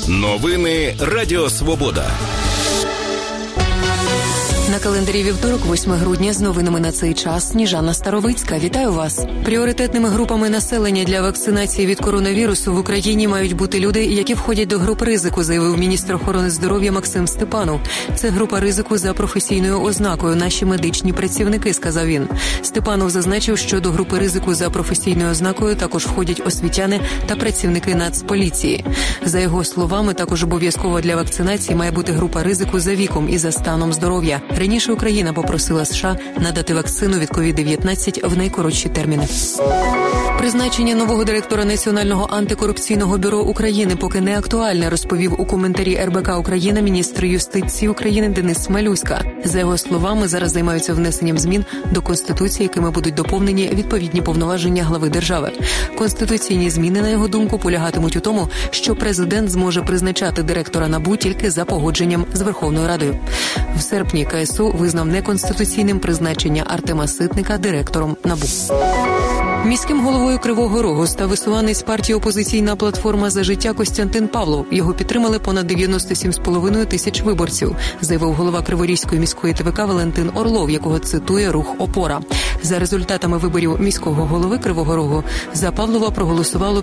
Новини Радіо Свобода. На календарі вівторок, 8 грудня, з новинами на цей час. Сніжана Старовицька. Вітаю вас. Пріоритетними групами населення для вакцинації від коронавірусу в Україні мають бути люди, які входять до груп ризику, заявив міністр охорони здоров'я Максим Степанов. Це група ризику за професійною ознакою. Наші медичні працівники, сказав він. Степанов зазначив, що до групи ризику за професійною ознакою також входять освітяни та працівники Нацполіції. За його словами, також обов'язково для вакцинації має бути група ризику за віком і за станом здоров'я. Раніше Україна попросила США надати вакцину від COVID-19 в найкоротші терміни. Призначення нового директора Національного антикорупційного бюро України поки не актуальне, розповів у коментарі РБК Україна міністр юстиції України Денис Малюська. За його словами, зараз займаються внесенням змін до Конституції, якими будуть доповнені відповідні повноваження глави держави. Конституційні зміни, на його думку, полягатимуть у тому, що президент зможе призначати директора НАБУ тільки за погодженням з Верховною Радою. В серпні КСУ визнав неконституційним призначення Артема Ситника директором НАБУ. Міським головою Кривого Рогу став висуванець партії «Опозиційна платформа за життя» Костянтин Павлов. Його підтримали понад 97,5 тисяч виборців, заявив голова Криворізької міської ТВК Валентин Орлов, якого цитує рух «Опора». За результатами виборів міського голови Кривого Рогу за Павлова проголосувало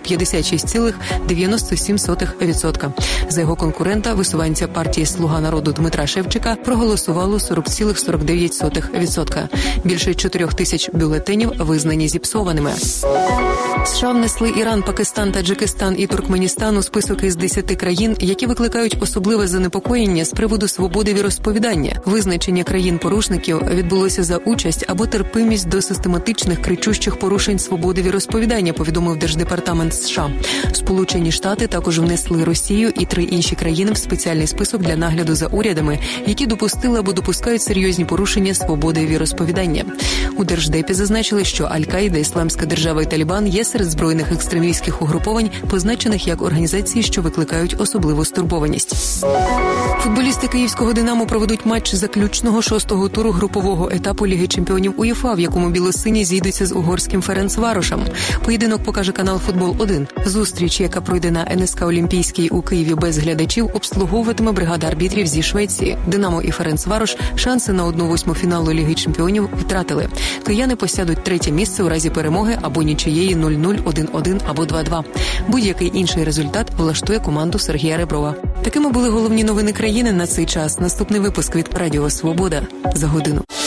56,97%. За його конкурента, висуванця партії «Слуга народу» Дмитра Шевчика, проголосувало 40,49%. Більше 4 тисяч бюлетенів визнані зіпсованими. США внесли Іран, Пакистан, Таджикистан і Туркменістан у список із 10 країн, які викликають особливе занепокоєння з приводу свободи віросповідання. Визначення країн-порушників відбулося за участь або терпимість до систематичних кричущих порушень свободи віросповідання, повідомив Держдепартамент США. Сполучені Штати також внесли Росію і 3 інші країни в спеціальний список для нагляду за урядами, які допустили або допускають серйозні порушення свободи віросповідання. У Держдепі зазначили, що Аль-Каїда, Ісламська держава і Талібан є серед збройних екстремістських угруповань, позначених як організації, що викликають особливу стурбованість. Футболісти київського «Динамо» проведуть матч заключного 6-го туру групового етапу Ліги чемпіонів УЄФА, в якому білосині зійдуться з угорським Ференцварошем. Поєдинок покаже канал «Футбол-1». Зустріч, яка пройде на НСК «Олімпійський» у Києві без глядачів, обслуговуватиме бригада арбітрів зі Швеції. «Динамо» і Ференцварош шанси на 1/8 фіналу Ліги чемпіонів втратили. Кияни посядуть 3-те місце у разі перемоги або нічиєї 0-0, 1-1 або 2-2. Будь-який інший результат влаштує команду Сергія Реброва. Такими були головні новини країни на цей час. Наступний випуск від Радіо Свобода за годину.